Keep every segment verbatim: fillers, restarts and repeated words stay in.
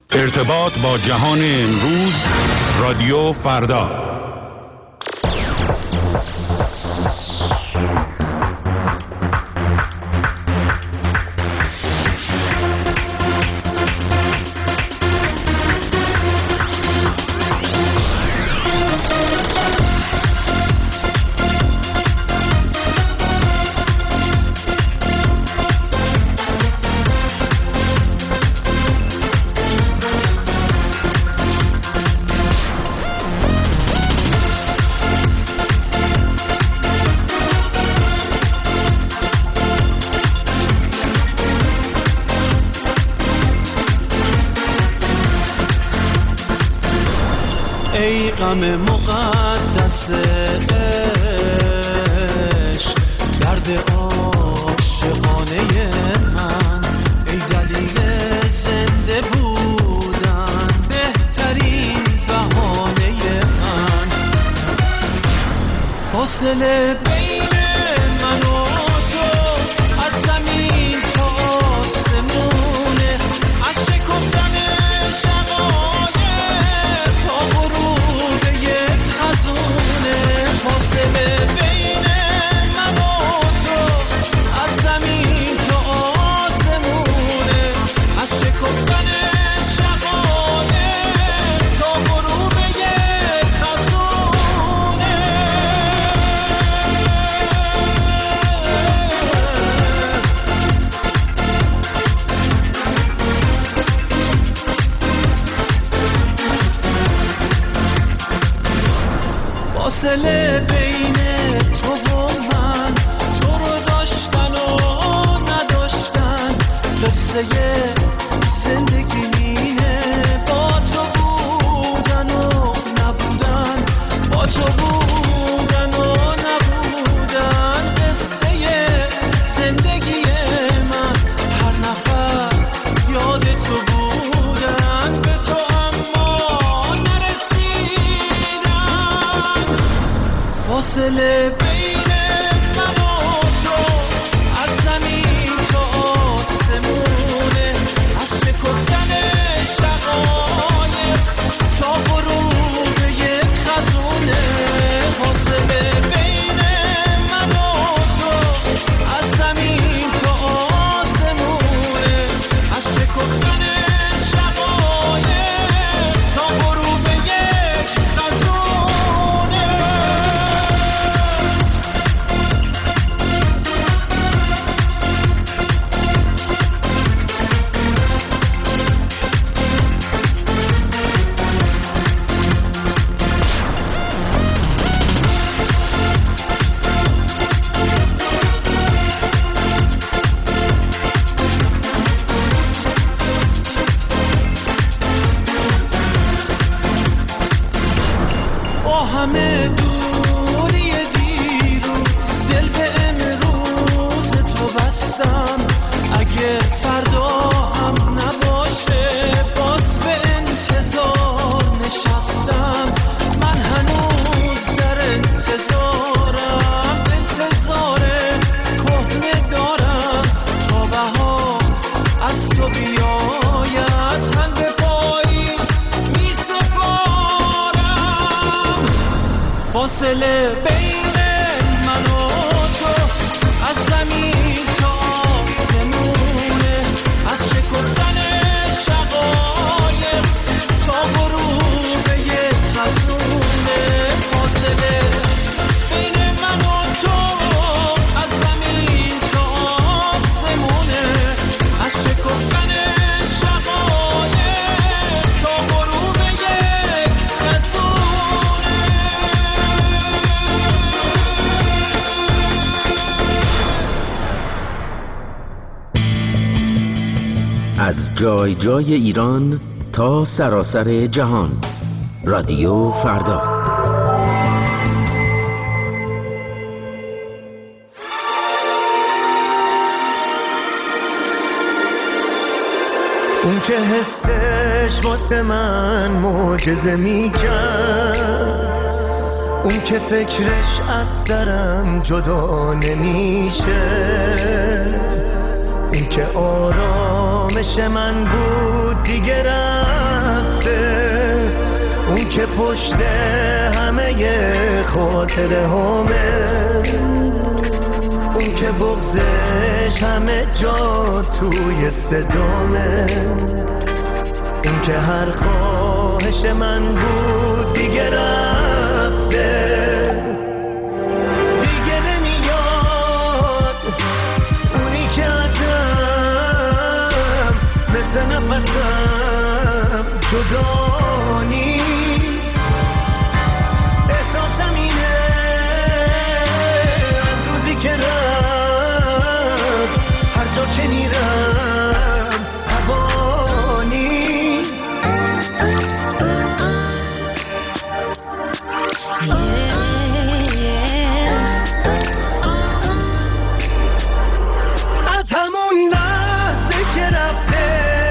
ارتباط با جهان امروز، رادیو فردا. غم مقدس عشق، درد عاشقانه من، ای دلیل زنده بودن، بهترین بهانه من. فاصله بین من و تو از زمین تا آسمونه، از شکفتن شقایق تا غروب یک خزونه. فاصله بین من و تو از زمین تا آسمونه، از شکفتن شقایق تا غروب یک خزونه. فاصله بین تو و من، تو رو داشتن و نداشتن، قصه زندگی اینه. با تو بودن و نبودن، با تو بودن و نبودن، قصه زندگی من. هر نفس یاد تو بودن، به تو اما نرسیدن. فاصله بین من و تو از زمین تا آسمونه، از شکفتن شقایق تا غروب یک خزونه. فاصله بین من و تو از زمین تا آسمونه، از شکفتن شقایق تا غروب یک خزونه. با همه دوری دیروز، دل به امروز تو بستم. اگه فردا هم نباشه، باز به انتظار نشستم. من هنوز در انتظارم، انتظار کهنه دارم تا بهار از تو بیاید. تن به پاییز می سپارم. فاصله بین من و تو از زمین تا آسمونه، از شکفتن شقایق تا غروب یک خزونه. فاصله بین من و تو از زمین تا آسمونه، از شکفتن شقایق تا غروب یک خزونه. از جای جای ایران تا سراسر جهان، رادیو فردا. اون که حسش واسه من معجزه میکرد، اون که فکرش از سرم جدا نمیشه، اون که آرامش من بود دیگرم که پشت همه خاطره همه، اون که بغضش همه جا توی صدامه، اون که هر خواهش من بود دیگه رفته، دیگه نمیاد. اونی که ازم مثل نفسم جدا نیست، احساسم اینه از روزی که رفت هر جا که میرم هوا نیست. از همون لحظه که رفته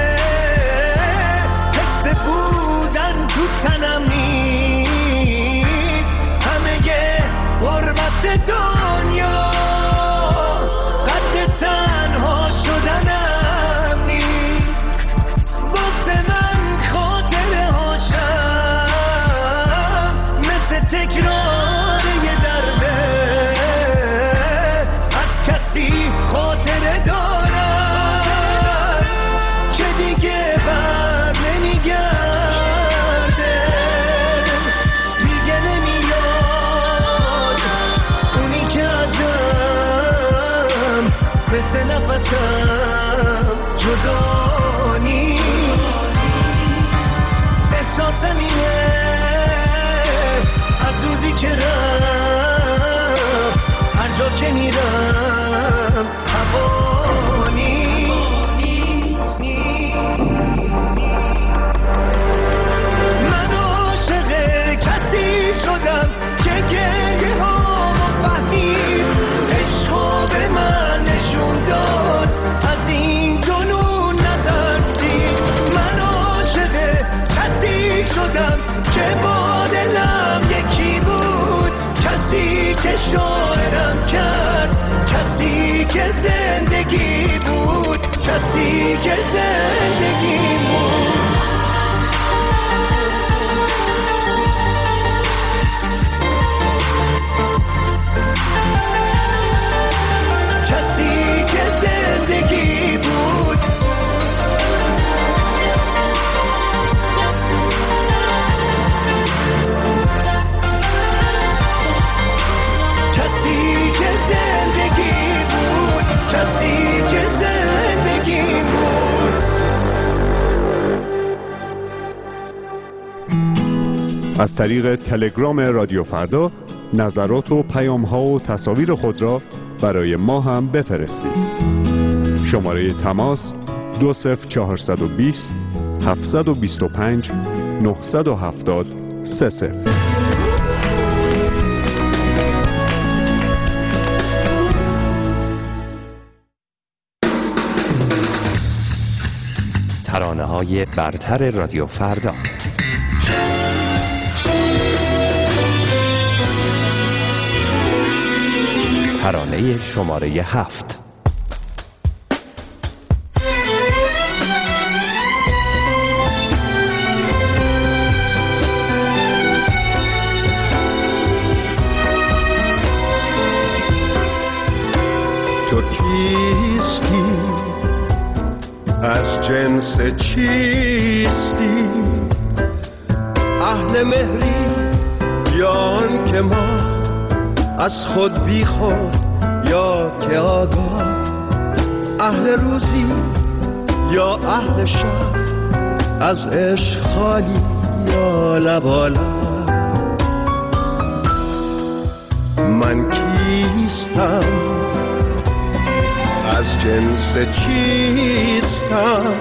حس بودن تو تنم نیست، همه غربت دنیا قد تنها شدنم نیست. واسه من خاطره هاشم مثل تکرار یه درده، از کسی خاطره دارم که دیگه بر نمیگرده، دیگه نمیاد. اونی که ازم مثل نفسم جدا نیست، احساسم اینه از روزی که رفت هر جا که میرم هوا نیست، نیست، نیست. من عاشق کسی شدم که گریه هامو فهمید، عشقو به من نشون داد، از این جنون نترسید. من عاشق کسی شدم که با دلم یکی بود، کسی که شاعرم کرد، کسی که زندگی بود، کسی که زندگی بود. کسی که زندگی بود. کسی که زندگی بود. کسی که زندگی بود. از طریق تلگرام رادیو فردا نظرات و پیام‌ها و تصاویر خود را برای ما هم بفرستید. شماره تماس دو صفر چهارصد و بیست هفتصد و بیست و پنج نهصد و هفتاد سه صفر. ترانه‌های برتر رادیو فردا. ترانه شماره هفت. تو کیستی؟ از جنس چیستی؟ اهل مهری یا آن که ما از خود بی خود یا که آگاه، اهل روزی یا اهل شب، از عشق خالی یا لبالا. من کیستم؟ از جنس چیستم؟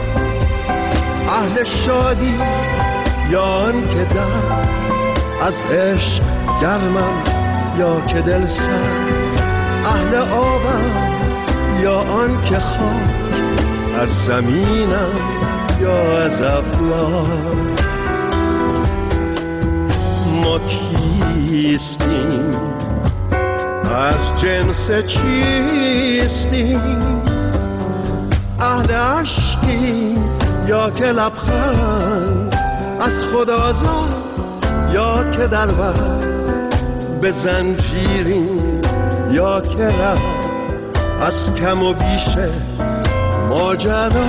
اهل شادی یا آن که در از عشق گرمم یا که دل سر، اهل آبم یا آن که خاک از زمینم یا از افلاک. ما کیستیم؟ از جنس چیستیم؟ اهل عشقیم یا که لبخند از خود آزاد یا که در بر به زنجیریم، یا که رفت از کم و بیش ماجرا.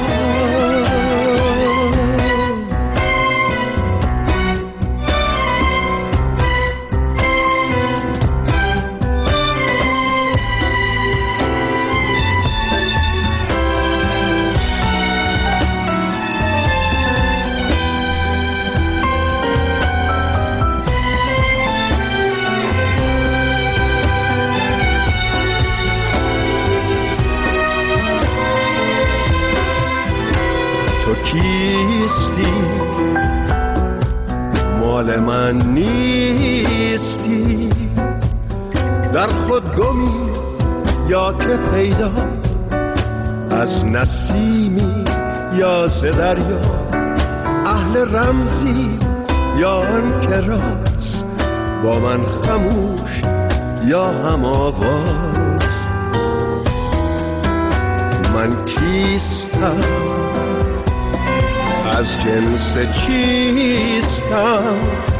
کیستی مال من نیستی، در خود گمی یا که پیدا، از نسیمی یا ز دریا، اهل رمزی یا آن که راست، با من خموش یا هم آواز. من کیستم، از جنس چیستم،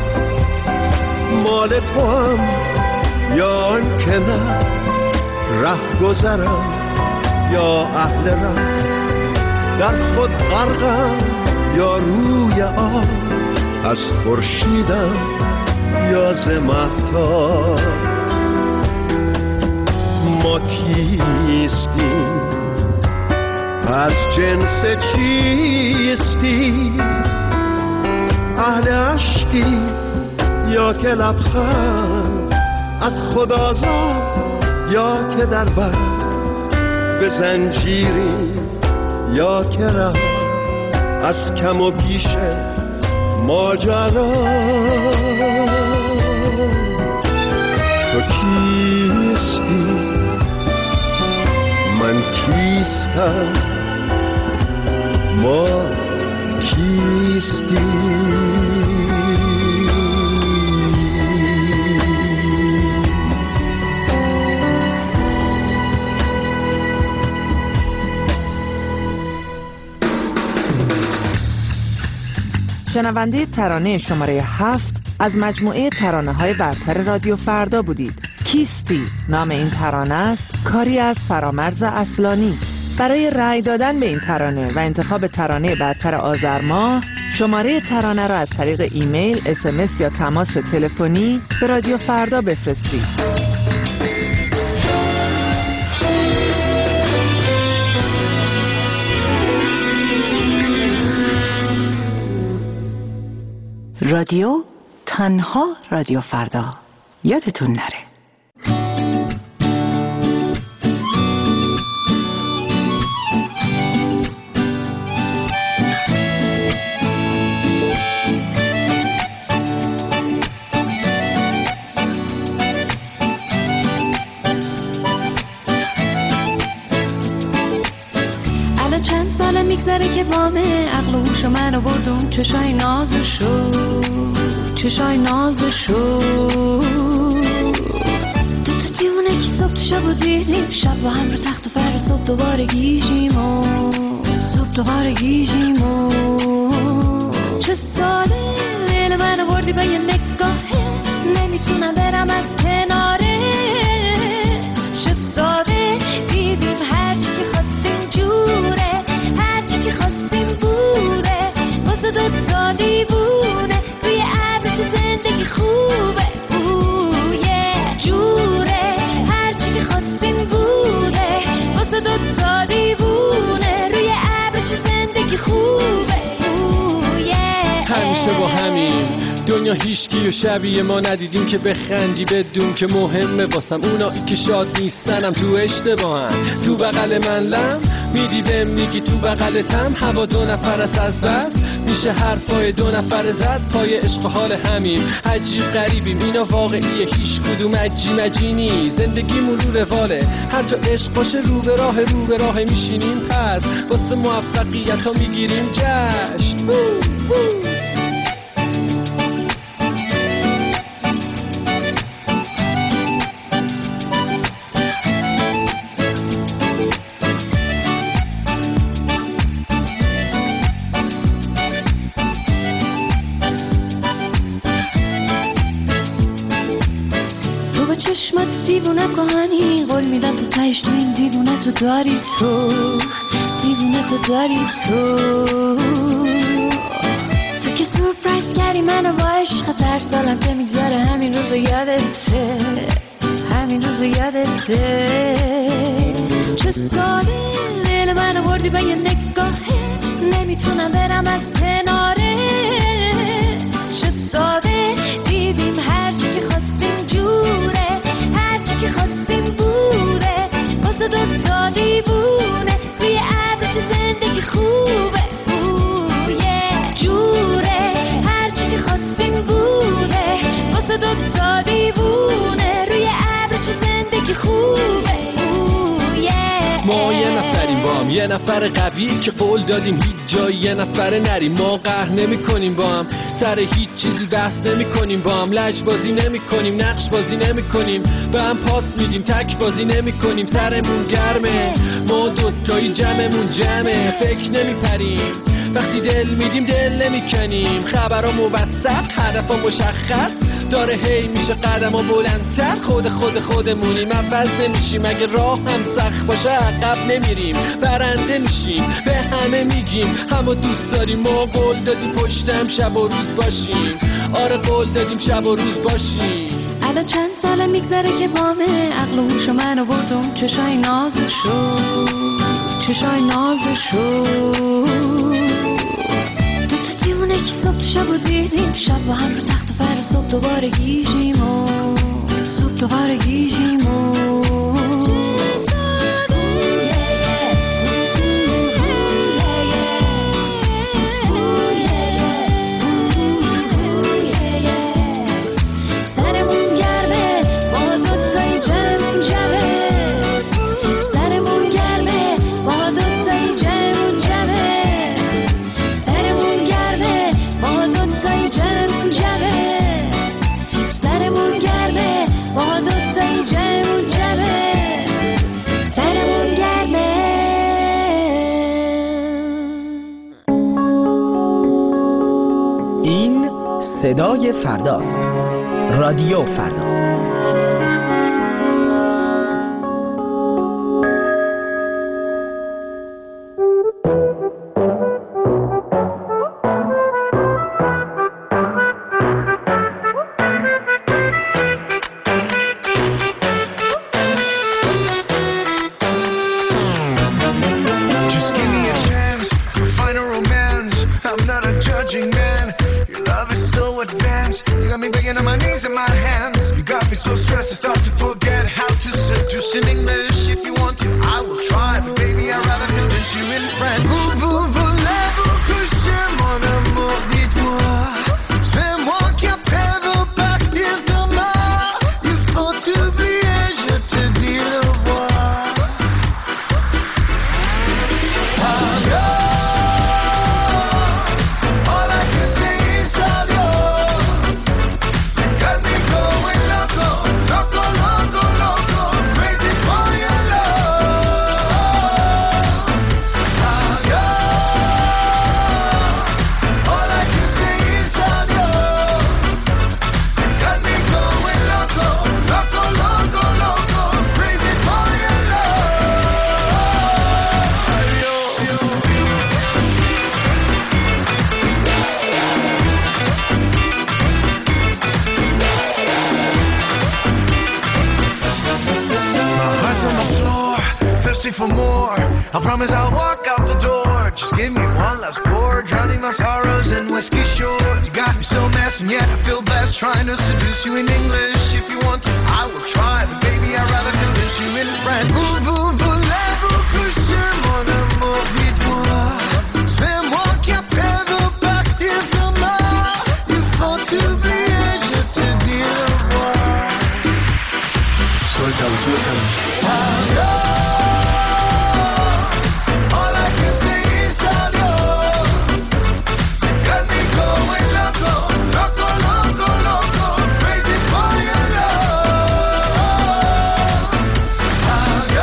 مال تو هم یا آن که نه، ره گذرم یا اهل ره، در خود غرقم یا روی آب، از خورشیدم یا ز مهتاب. ما کیستیم، از جنس چیستی، اهل عشقی یا که لبخند، از خود آزاد یا که در بر به زنجیری، یا که رفت از کم و بیش ماجرا. تو کیستی، من کیستم، ما کیستی. شنونده ترانه شماره هفت از مجموعه ترانه های برتر رادیو فردا بودید. کیستی نام این ترانه است، کاری از فرامرز اصلانی. برای رأی دادن به این ترانه و انتخاب ترانه برتر آذر ماه، شماره ترانه را از طریق ایمیل، اس ام اس یا تماس تلفنی به رادیو فردا بفرستید. رادیو تنها رادیو فردا، یادتون نره. الان چند ساله میگذره که وامه عقل و هوش منو بردون، چشای نازشو چشای نازشو تو تو دیونه که صبح تو شب و دیدیم، شب با هم رو تخت و فر، صبح دوباره گیجیم و صبح دوباره گیجیم و چه ساله دل منو بردی با یه نگاهه، نمیتونم برم از کنارت. چه ساله دیدیم هرچی که خواستیم جوره، هرچی که خواستیم بوده، واسه دوتا دیوونه روی ابر. چه زندگی خوبه، اوه جوره، هرچی که خواستیم بوده، واسه دوتا دیوونه روی ابر. چه زندگی خوبه، اوه همیشه با همین دنیا هیچکی و شبیه ما ندیدیم که بخندی بدون که مهمه واسم. اونایی که شاد نیستنم تو اشتباهن، تو بغل من لم میدی بهم میگی تو بغلتم. هوا دو نفر است از بس میشه حرفای دو نفر زد، پای عشق حال همیم. عجیب غریبیم اینا واقعیه، هیچ کدوم عجی مجینی. زندگیمون رو رواله، هر جا عشق باشه رو به راه رو به راه میشینیم. پس واسه موفقیت ها میگیریم جشن. چشمات دیوونه کهانی، قول میدم تو تهش تو این دیوونه تو داری، تو دیوونه تو داری، تو تو که سورپرایز کردی منو با عشق، هر سالم که میگذره همین روزو یادته، همین روزو یادته. چه ساده دل منو بردی به یه نگاهه، نمیتونم برم از کنارت. چه ساده دیدیم هرچی که خواستیم جوره، هرچی که خواستیم بوده، واسه دوتا دیوونه روی ابر. چه زندگی خوبه اوه جوره، هرچی که خواستیم بوده، واسه دوتا دیوونه روی ابر. چه زندگی خوبه اوه. ما یه نفریم با هم، یه نفر قوی که قول دادیم هیچ جایی یه نفر نریم. ما قهر نمی کنیم با هم، سر هیچ چیزی بحث نمی کنیم با هم. لج بازی نمی کنیم، نقش بازی نمی کنیم، به هم پاس میدیم، تک بازی نمی کنیم. سرمون گرمه، ما دوتایی جمعمون جمعه. فکر نمی پریم، وقتی دل میدیم دل نمی کنیم. خبرها موثق، هدفها مشخص داره، هی میشه قدم ها بلندتر. خود خود خودمونیم، عوض نمیشیم. اگه راه هم سخت باشه عقب نمیریم، برنده میشیم. به همه میگیم همو دوست داریم. ما قول دادیم پشتم شب و روز باشیم. آره قول دادیم شب و روز باشیم. الان چند ساله میگذره که بامه، عقل و هوش منو بردم چشای نازشو، چشای نازشو. دو تا دیوونه که صبح تو شب و دیدیم، شب با هم رو تخت و فر، صبح دوباره گیجیم و صبح دوباره گیجیم و صدای فرداست. رادیو فردا. For more, I promise I'll walk out the door. Just give me one last pour, drowning my sorrows in whiskey shore. You got me so messed and yet I feel blessed, trying to seduce you in English. If you want to, I will try, but baby I'd rather convince you in French. Vous, vous, voulez-vous coucher mon amour, dites-moi. C'est moi qui appelle partir demain. Il faut t'oublier, je te dis au revoir. Suelta, suelta. Yeah.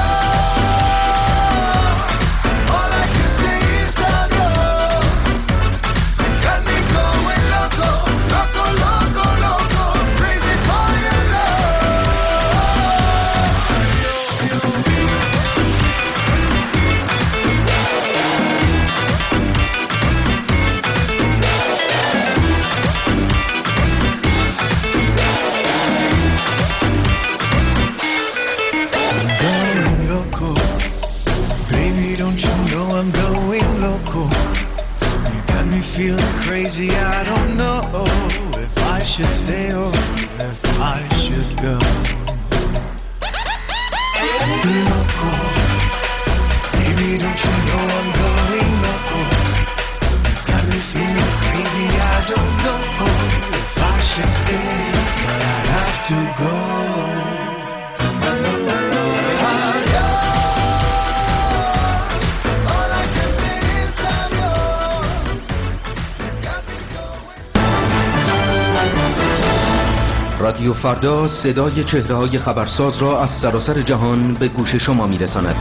feeling crazy. I don't know if I should stay or if I should go. Loco, baby, don't you know I'm going loco? You've got me feeling crazy. I don't know if I should stay, but I have to go. رادیو فردا صدای چهره‌های خبرساز را از سراسر جهان به گوش شما می‌رساند.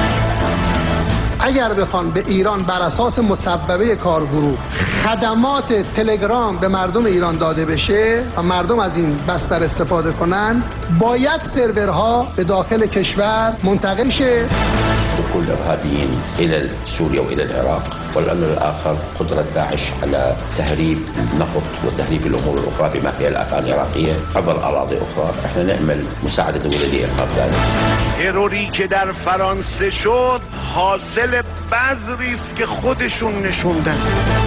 اگر بخوان به ایران بر اساس مصوبه کارگروه خدمات تلگرام به مردم ایران داده بشه و مردم از این بستر استفاده کنن، باید سرورها به داخل کشور منتقل شه. دخول الإرهابيين إلى سوريا وإلى العراق، والأمر الآخر قدرة داعش على تهريب النفط وتهريب الأمور الأخرى بما فيها الأفعال العراقية عبر أراضي أخرى. احنا نعمل مساعدة دولية لإرهاب ذلك. تروری که در فرانسه شد حاصل بذری است که خودشون نشوندن.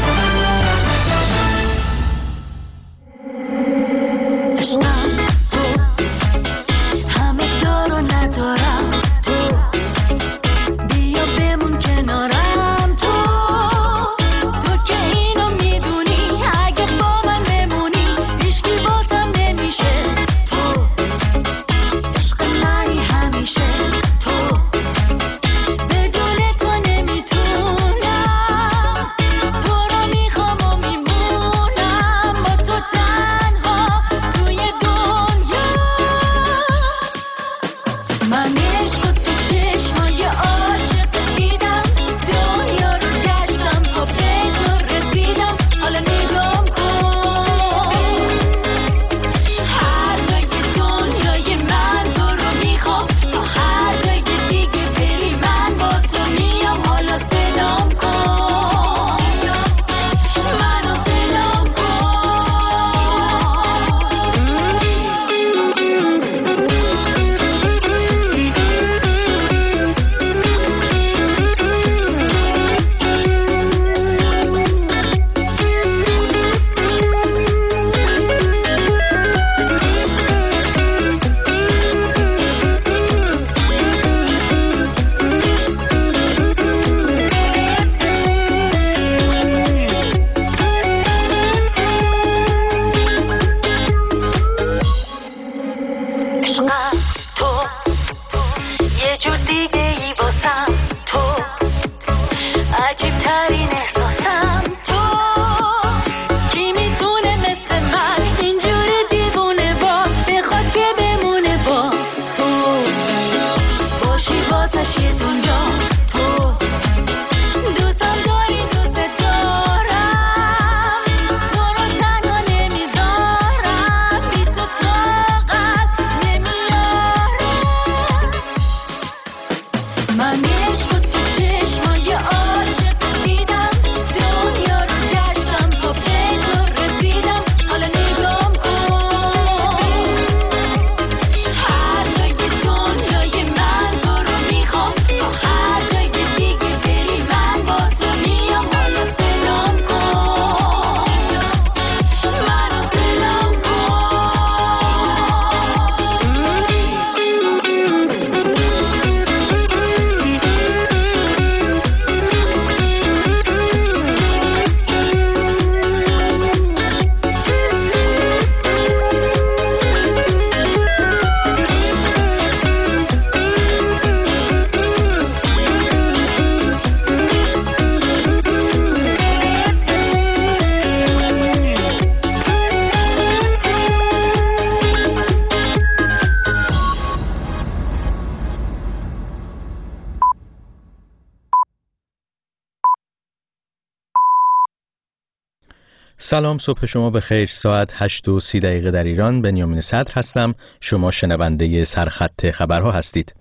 سلام، صبح شما بخیر. ساعت هشت و سی دقیقه در ایران. بنیامین صدر هستم. شما شنونده سرخط خبرها هستید.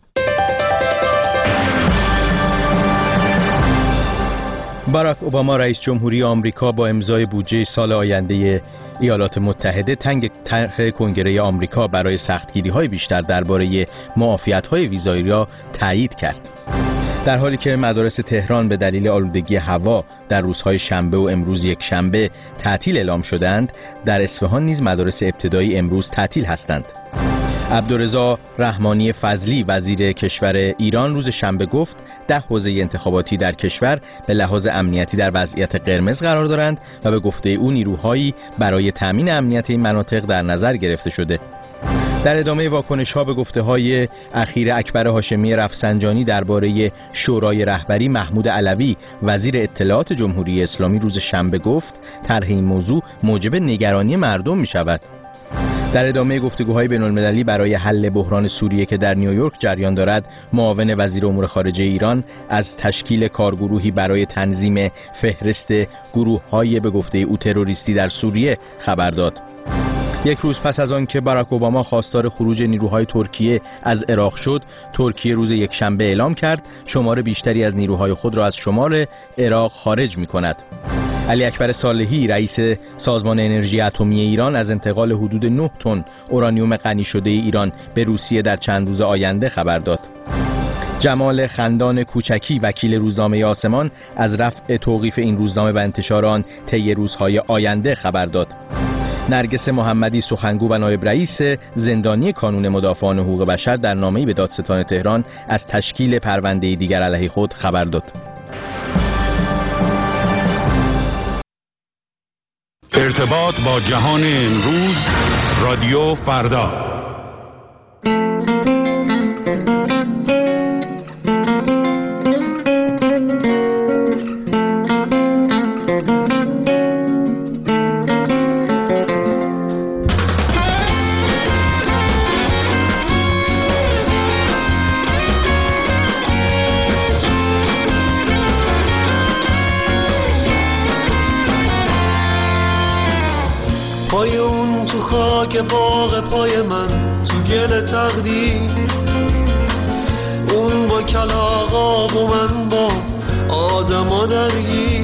باراک اوباما رئیس جمهوری آمریکا با امضای بودجه سال آینده ایالات متحده تنگ طرح کنگره آمریکا برای سختگیری‌های بیشتر درباره معافیت‌های ویزایی را تایید کرد. در حالی که مدارس تهران به دلیل آلودگی هوا در روزهای شنبه و امروز یک شنبه تعطیل اعلام شدند، در اصفهان نیز مدارس ابتدایی امروز تعطیل هستند. عبدالرضا رحمانی فضلی وزیر کشور ایران روز شنبه گفت ده حوزه انتخاباتی در کشور به لحاظ امنیتی در وضعیت قرمز قرار دارند و به گفته او نیروهایی برای تامین امنیت این مناطق در نظر گرفته شده. در ادامه واکنش‌ها به گفته‌های اخیر اکبر هاشمی رفسنجانی درباره شورای رهبری، محمود علوی وزیر اطلاعات جمهوری اسلامی روز شنبه گفت طرح این موضوع موجب نگرانی مردم می‌شود. در ادامه گفتگوهای بین‌المللی برای حل بحران سوریه که در نیویورک جریان دارد، معاون وزیر امور خارجه ایران از تشکیل کارگروهی برای تنظیم فهرست گروه‌های به گفته او تروریستی در سوریه خبر داد. یک روز پس از آن که باراک اوباما خواستار خروج نیروهای ترکیه از عراق شد، ترکیه روز یکشنبه اعلام کرد شمار بیشتری از نیروهای خود را از شمال عراق خارج می‌کند. علی اکبر صالحی رئیس سازمان انرژی اتمی ایران از انتقال حدود نه تن اورانیوم غنی شده ایران به روسیه در چند روز آینده خبر داد. جمال خندان کوچکی وکیل روزنامه آسمان از رفع توقیف این روزنامه و انتشار آن طی روزهای آینده خبر داد. نرگس محمدی سخنگو و نایب رئیس زندانی کانون مدافعان حقوق بشر در نامه‌ای به دادستان تهران از تشکیل پرونده دیگر علیه خود خبر داد. ارتباط با جهان امروز، رادیو فردا. پای اون تو خاک باغ پای من تو گل تقدیر، اون با کلاغاب و من با آدما درگیر.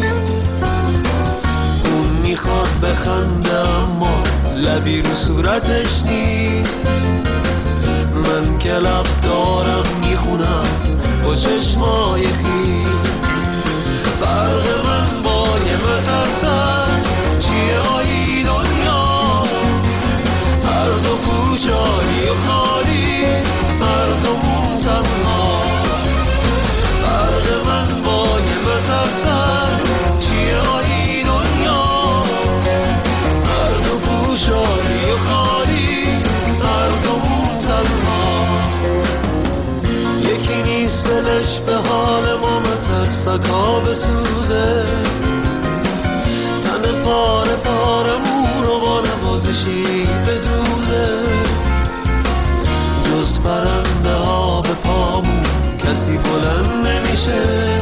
اون میخواد بخنده اما لبی رو صورتش نیست، من که لب دارم میخونم با چشمای خیز. فرق من با یه مترسن چیه آیی دنیا، هر دو پوشانی و خالی، هر دومون تنها. فرق من با یه مترسن چیه آیی دنیا، هر دو پوشانی و خالی، هر دومون تنها. یکی نیست دلش به حال ما مترسک ها بسوزه، تن پاره پارمون رو با نوازشی بدوزه. جز پرنده ها به پامون کسی بلند نمیشه،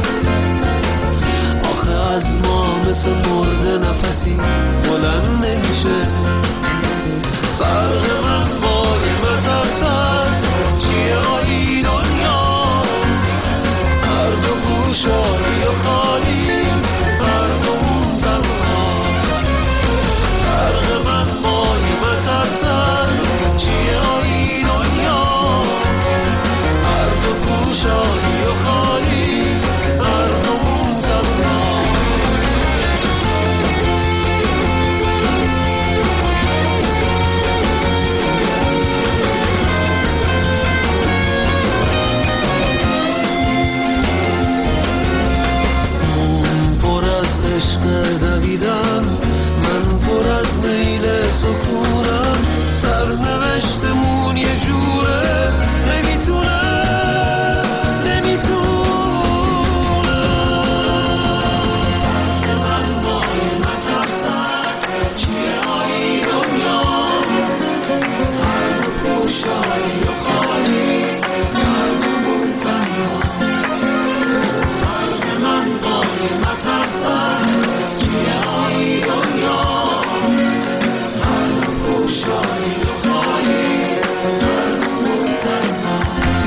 آخه از ما مثل مرده نفسی بلند نمیشه. فرق من با یه مترسن چیه آیی دنیا، هر دو پوشانی و خالی، هر دومون تنها. فرق من با یه مترسن چیه آیی دنیا، هر دو پوشانی و خالی، هر دومون تنها. عشق دویدن، من پر از میل سکونم، سرنوشتمون یه جوره نمیتونه نمیتونه. من با یه مترسن چیه آیی دنیا، هر دو پوشانی و خالی، هر دومون تنها. فرق من با یه مترسن چیه آیی دنیا، هر دو پوشانی و خالی، هر دومون تنها.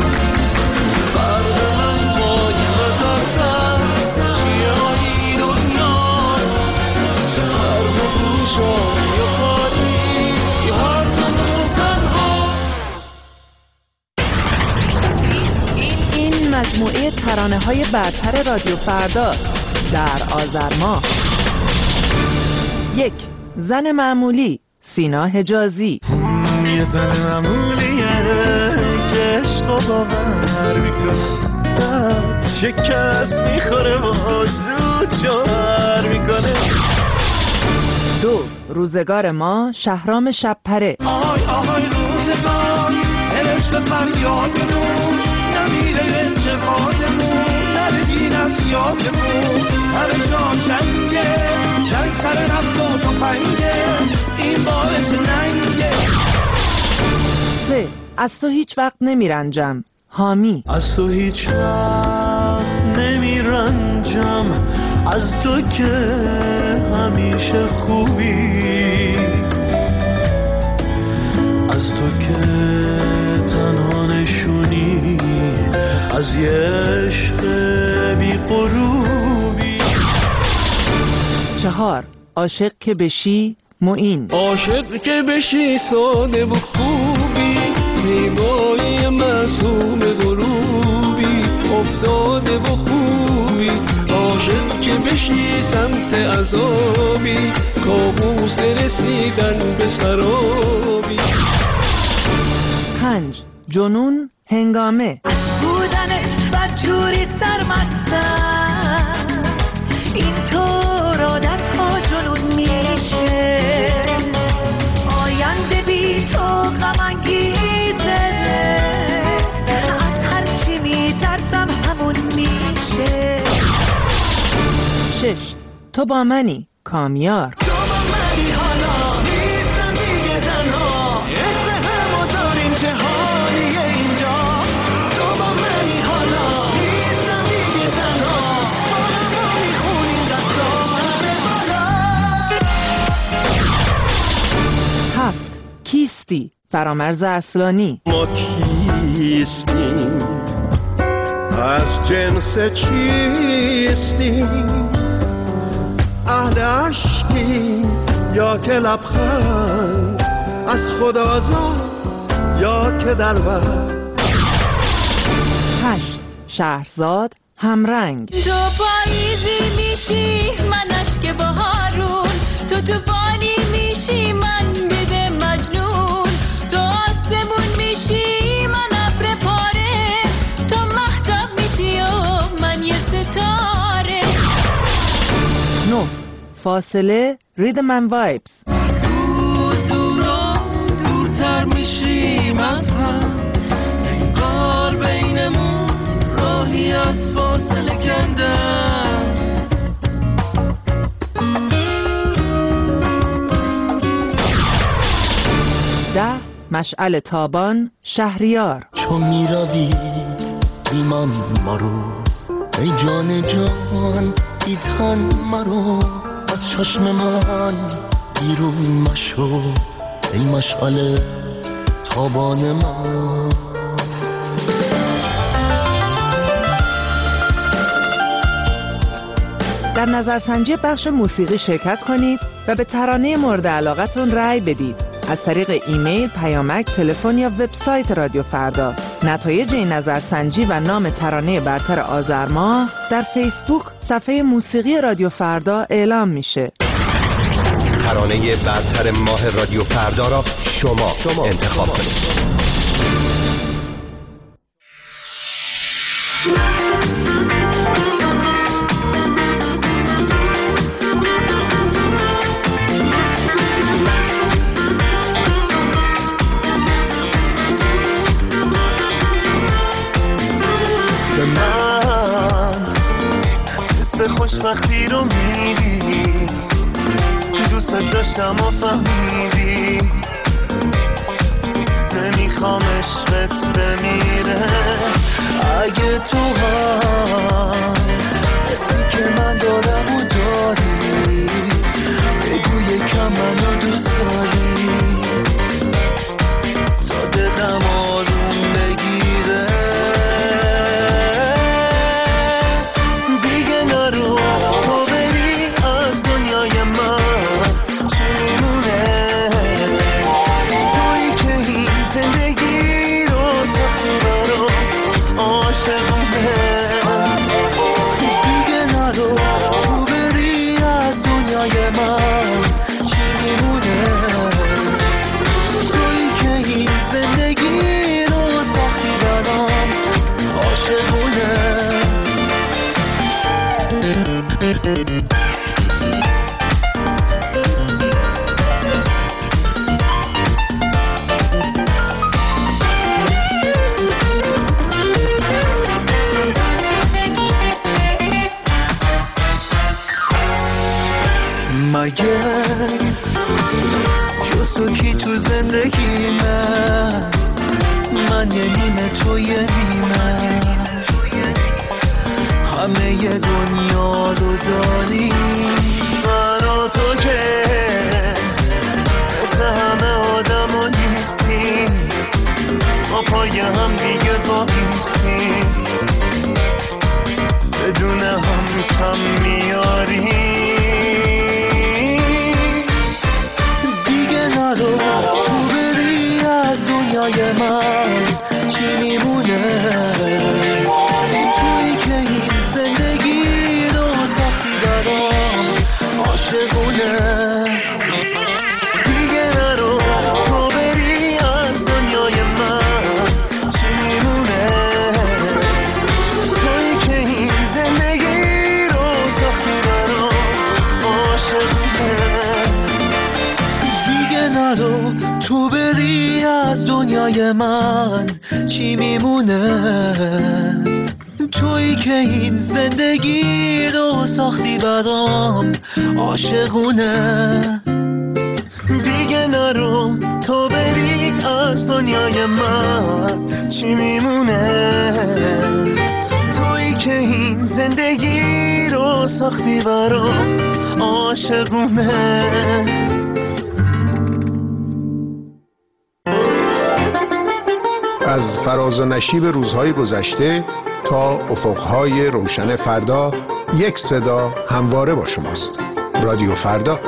فرق من با یه مترسن چیه آیی دنیا، هر دو پوشانی و خالی، هر دومون تنها. این مجموعه ترانه ترانه های برتر رادیو فردا در آذر ماه. یک، زن معمولی، سینا حجازی. یه زن معمولیه که عشق و باور میکنه، بعد شکست میخوره و زود جوهر میکنه. دو، روزگار ما، شهرام شبپره. آهای آهای روزگار دلش به فریادمون نمیره انتقادمون، نبگین از یادمون، همه جا جنگه، چند سر نفت و تفنگه، این باعث ننگه. سه، از تو هیچ وقت نمیرنجم، حامی. از تو هیچ وقت نمیرنجم، از تو که همیشه خوبی، از تو که تنها نشونی از یه عشق بی غروبی. چهار، عاشق که بشی، معین. عاشق که بشی ساده و خوبی، زیبایی معصوم غروبی، افتاده و خوبی. عاشق که بشی سمت عذابی، کابوس رسیدن به سرابی. پنج، جنون هنگامه. بودنت بدجوری سرمستم، اینطور عادت ها جنون میشه، آینده بی تو غم انگیزه، از هرچی میترسم همون میشه. شش، تو با منی، کامیار. هفت، کیستی، فرامرز اصلانی. ما کیستیم، از جنس چیستیم، اهل عشقیم یا که لبخند، از خدازاد یا که دلبر. هشت، شهرزاد همرنگ. تو پاییزی میشی من اشک بهارون، تو توفانی میشی من بده مجنون، تو آسمون میشی من ابر پاره، تو مهتاب میشی و من یه ستاره. نه، فاصله، ریدم اند وایبز. روز دورا دورتر میشیم از هم، انگار بینمون راهی از فاصله کندم. ده، مشعل تابان، شهریار. چون میروی ایمان مرو، ای جان جان ای تن مرو، از چشم من بیرون مشو، ای مشعل تابان من. در نظرسنجی بخش موسیقی شرکت کنید و به ترانه مورد علاقتون رأی بدید از طریق ایمیل، پیامک، تلفن یا وبسایت رادیو فردا. نتایج این نظرسنجی و نام ترانه برتر آذر ماه در فیسبوک صفحه موسیقی رادیو فردا اعلام میشه. ترانه برتر ماه رادیو فردا را شما, شما انتخاب کنید. خوشبختی رو میدی، دوست داشتم و فهمیدی، نمیخوام عشقت بمیره. اگه تو هم حسی که من دارم و داری، بگو یکم منو دوست داری، تا دلم آروم بگیره. عاشقونه again. جز تو کی تو زندگی من، من یه نیمه تو یه نیمه، همه ی دنیا رو داری من و تو که مثل همه آدم ها نیستیم، ما پای هم دیگه بایستیم، بدون هم کم میاریم، دیگه نرو تو بری از دنیای من، چی میمونه توی که این زندگی رو سختی برام عاشقونه، دیگه نرو تو بری از دنیای من، چی میمونه توی که این زندگی رو سختی برام عاشقونه، دیگه نرو تو بری از دنیای من، چی میمونه تویی که این زندگی رو ساختی برام عاشقونه، دیگه نرو تو بری از دنیای من، چی میمونه تویی که این زندگی رو ساختی برام عاشقونه. از فراز و نشیب روزهای گذشته تا افقهای روشن فردا، یک صدا همواره با شماست. رادیو فردا.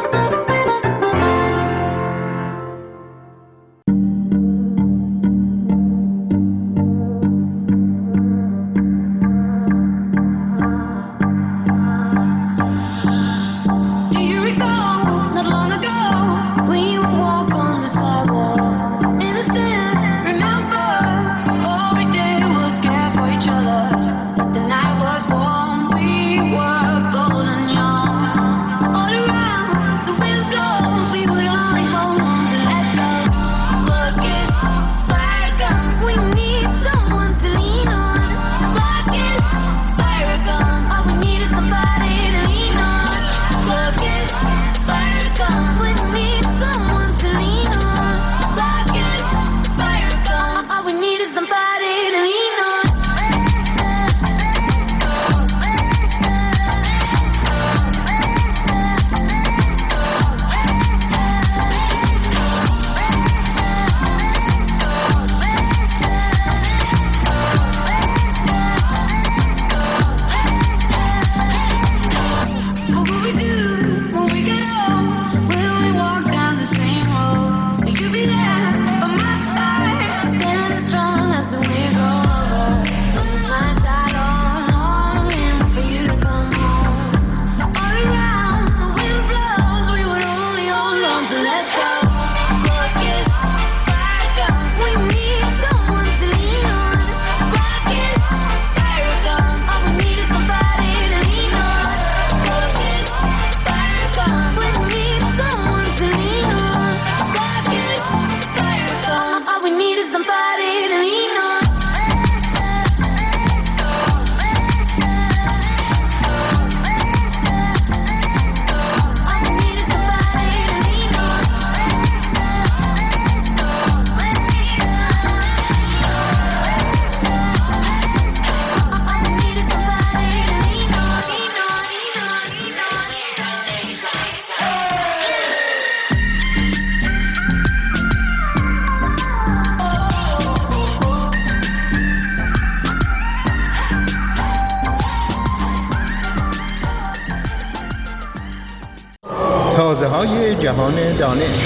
تازه‌های جهان دانش.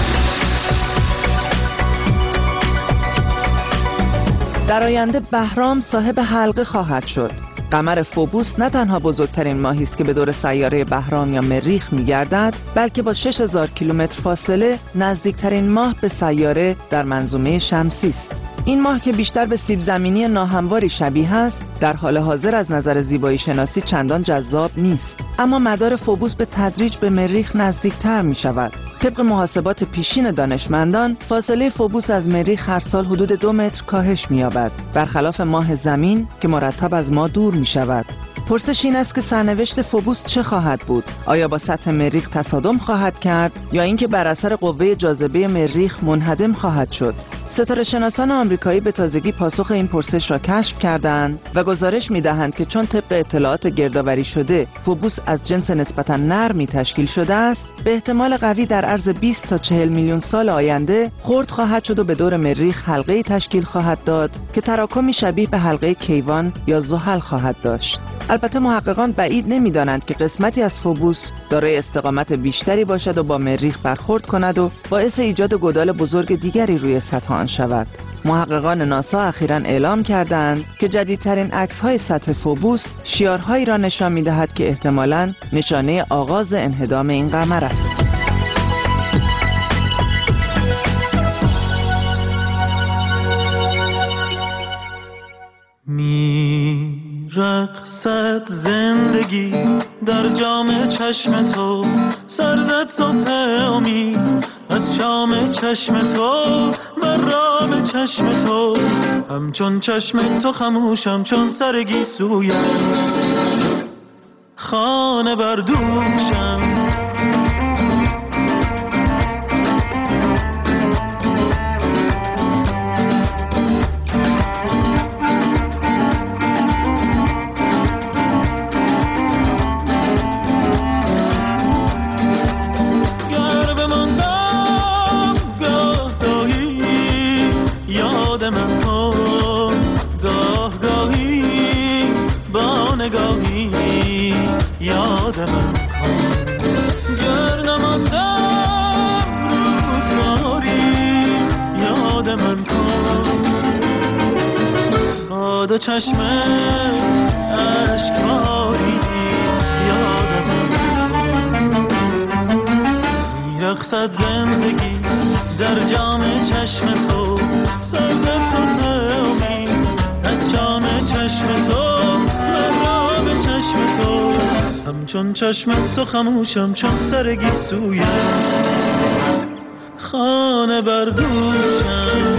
در آینده بهرام صاحب حلقه خواهد شد. قمر فوبوس نه تنها بزرگترین ماهی است که به دور سیاره بهرام یا مریخ می‌گردد، بلکه با شش هزار کیلومتر فاصله نزدیکترین ماه به سیاره در منظومه شمسی است. این ماه که بیشتر به سیب زمینی ناهمواری شبیه است، در حال حاضر از نظر زیبایی شناسی چندان جذاب نیست، اما مدار فوبوس به تدریج به مریخ نزدیکتر می شود. طبق محاسبات پیشین دانشمندان، فاصله فوبوس از مریخ هر سال حدود دو متر کاهش می یابد، برخلاف ماه زمین که مرتب از ما دور می شود. پرسش این است که سرنوشت فوبوس چه خواهد بود؟ آیا با سطح مریخ تصادم خواهد کرد یا اینکه بر اثر قوه جاذبه مریخ منهدم خواهد شد؟ ستاره شناسان آمریکایی به تازگی پاسخ این پرسش را کشف کردند و گزارش می‌دهند که چون طبق اطلاعات گردآوری شده فوبوس از جنس نسبتاً نرمی تشکیل شده است، به احتمال قوی در عرض بیست تا چهل میلیون سال آینده خرد خواهد شد و به دور مریخ حلقه‌ای تشکیل خواهد داد که تراکمی شبیه به حلقه کیوان یا زحل خواهد داشت. البته محققان بعید نمی‌دانند که قسمتی از فوبوس دارای استقامت بیشتری باشد و با مریخ برخورد کند و باعث ایجاد گودال بزرگ دیگری روی سطح آن شود. محققان ناسا اخیراً اعلام کردند که جدیدترین عکس‌های سطح فوبوس شیارهایی را نشان می‌دهد که احتمالاً نشانه آغاز انهدام این قمر است. رقصد زندگی در جام چشم تو، سر زد صبح امید از شام چشم تو، بر رام چشم تو همچون چشم تو خموشم چون سر گیسویت، خانه بردوشم و چشم اشکباری یادم میرقصد زندگی در جام چشم تو، سازد صبح امید از جام چشم تو، مرام چشم تو همچون چشم تو خموشم چون سر گیسویت، خانه بردوشم.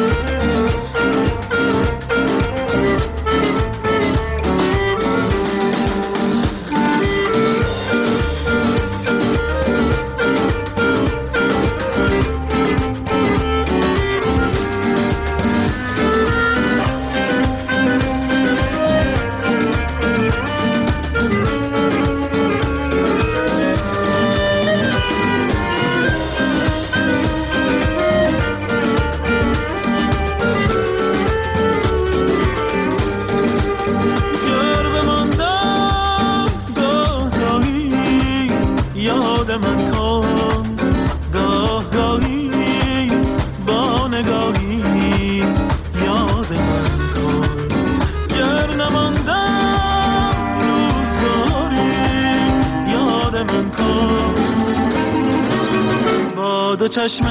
چشم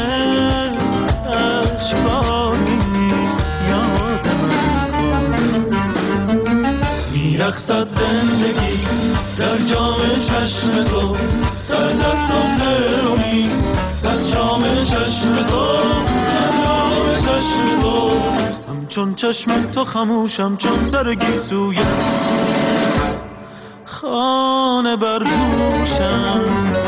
اشکباری یادم میرقصد زندگی در جام چشم تو، سرزد صبح امید از شام چشم تو، مرام چشم تو همچون چشم تو خموشم چون سر گیسویت، خانه بردوشم.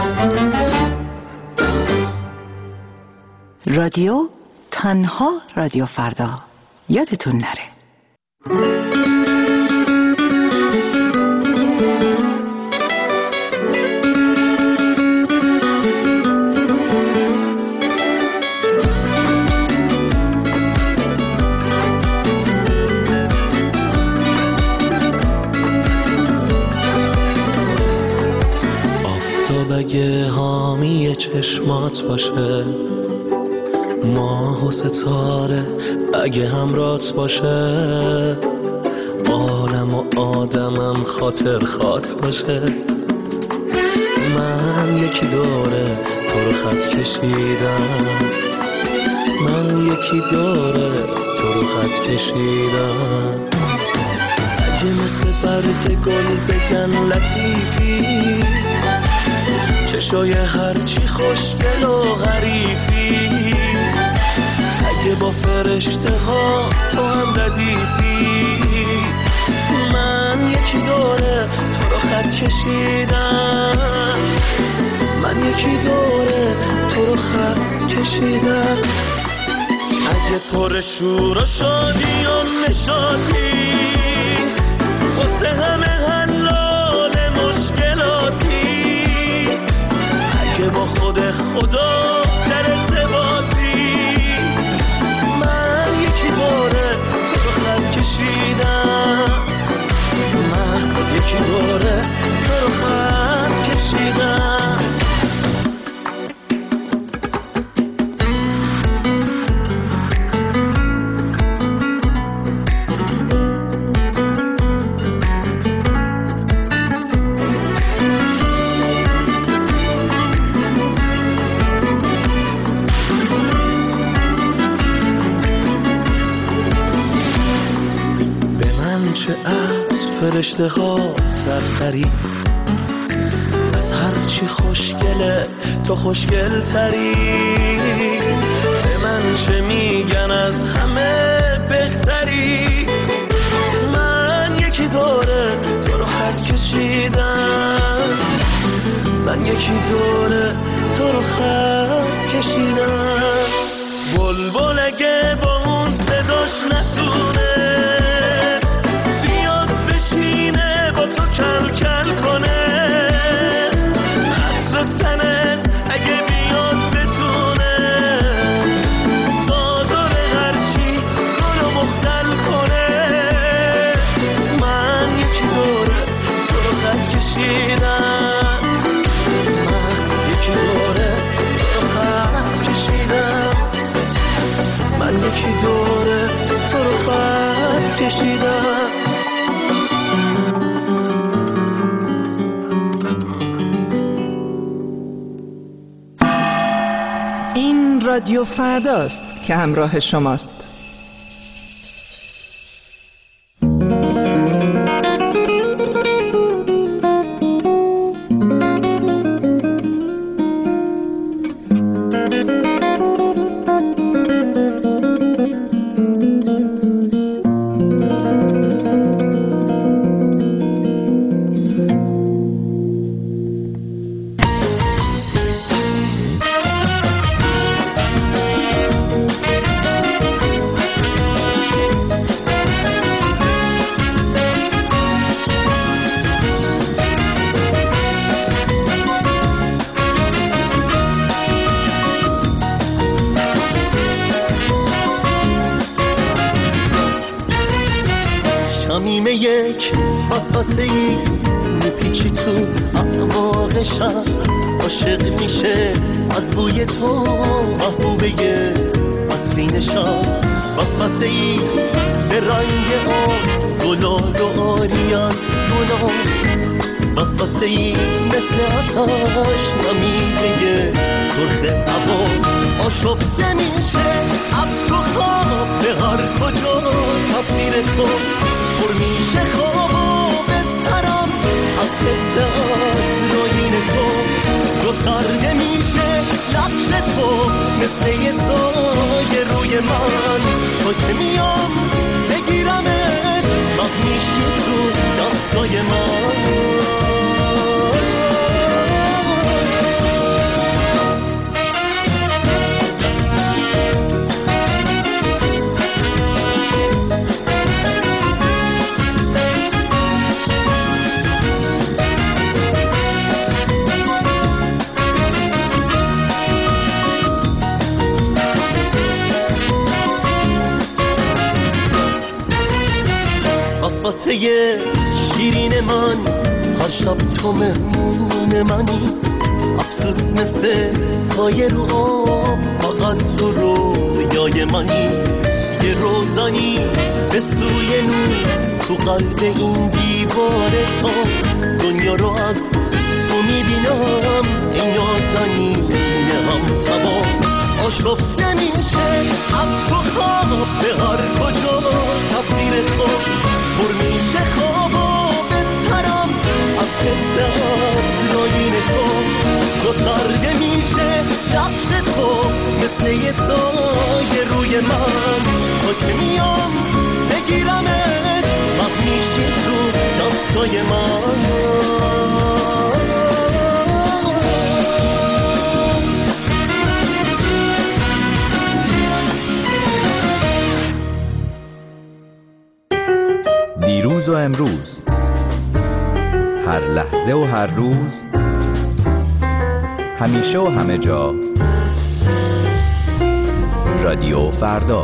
رادیو تنها رادیو فردا، یادتون نره. آفتاب اگه حامی چشمات باشه، ماه و ستاره اگه همراهت باشه، عالم و آدمم خاطر خاط باشه، من یکی داره تو رو خط کشیدم، من یکی داره تو رو خط کشیدم، اگه مثل برگ گل بگن لطیفی، چشای هرچی خوشگل و حریفی، اگه با فرشته ها تو هم ردیفی، من یکی دوره تو رو خط کشیدم، من یکی دوره تو رو خط کشیدم. اگه پر شور و شادی و نشاطی واسه همه حلال مشکلاتی، اگه با خود خدا در ارتباطی، من یکی دوره تو رو خط کشیدم، من یکی دوره تو رو خط کشیدم. فرشته ها سرتری، از هرچی خوشگله تو خوشگل تری. به من چه میگن از همه بهتری، من یکی دوره تو رو خط کشیدم، من یکی دوره تو رو خط کشیدم. بلبل اگه با اون صداش نتونه کل کل کنه، عطر تنت اگه بیاد بتونه بازار هرچی گلو مختل کنه. من یکی دوره تو رو خط کشیدم، من یکی دوره تو رو خط کشیدم، من یکی دوره تو رو خط کشیدم. رادیو فرداست که همراه شماست. شمیم یک واسه ای میپیچی تو اعماقشم، عاشق میشه از بوی تو محبوبه عطرینشم. واسه ای به رنگ آب زلال و آریان گلام، واسه ای مثل آتش نمیده سرخ هوا. آشفته میشه از تو خواب به هر کجا تصویر تو، پر میشه خواب و بسترم از حس آسراین تو. رو سرده میشه لبش تو مثل یه سایه روی من، تو که میام بگیرمت وقت میشی تو دستای من. واسه شیرین من هر شب تو مهمون منی، افسوس مثل سایه رو آب فقط تو رویای منی. یه روزانی به سوی نور تو قلب این دیوار تو، دنیا رو از تو میبینم ای نازنین هم تمام. آشفته میشه از تو خواب به هر کجا تصویر تو، پر میشه خواب و بسترم از حس آسراین تو. رو سرده میشه لبش تو مثل یه سایه روی من، تو که میام بگیرمت وقت میشی تو وقتای ما. دیروز و امروز، هر لحظه و هر روز، همیشه و همه جا، رادیو فردا.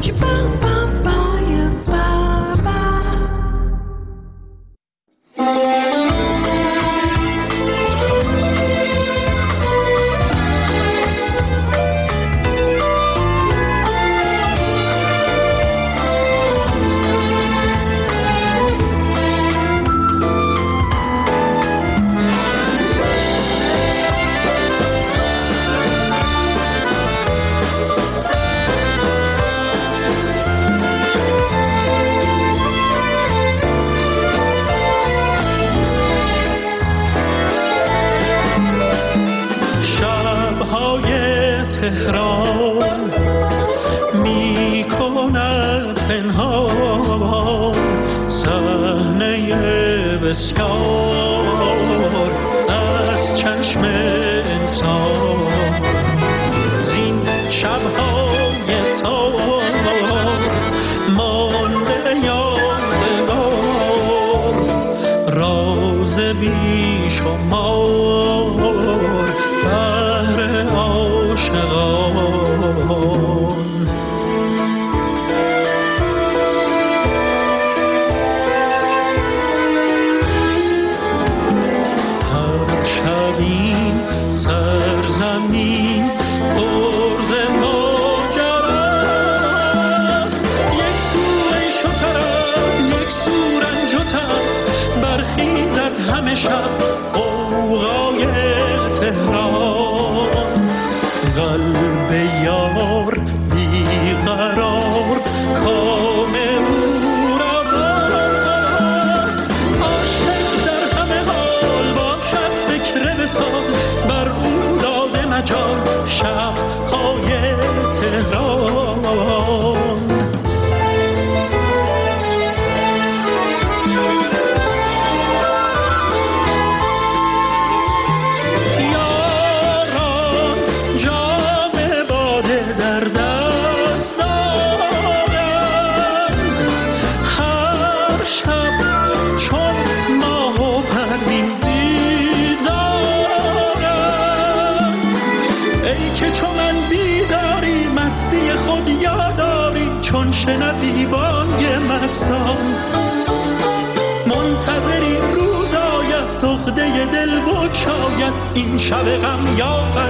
این شب غم یابد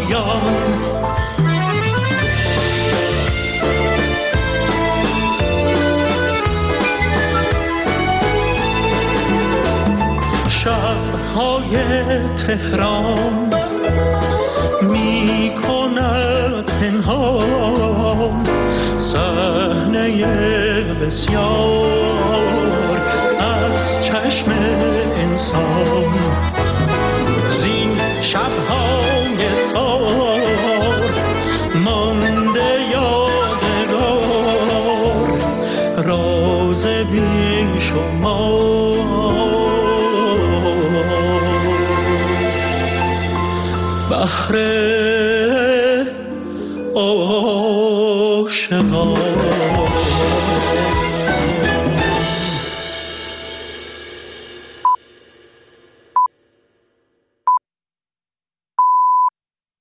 پایان. شب‌های تهران می کند پنهان صحنه بسیار از چشم انسان. شب‌های تار مانده یادگار راز بی شمار. بحر عاشقان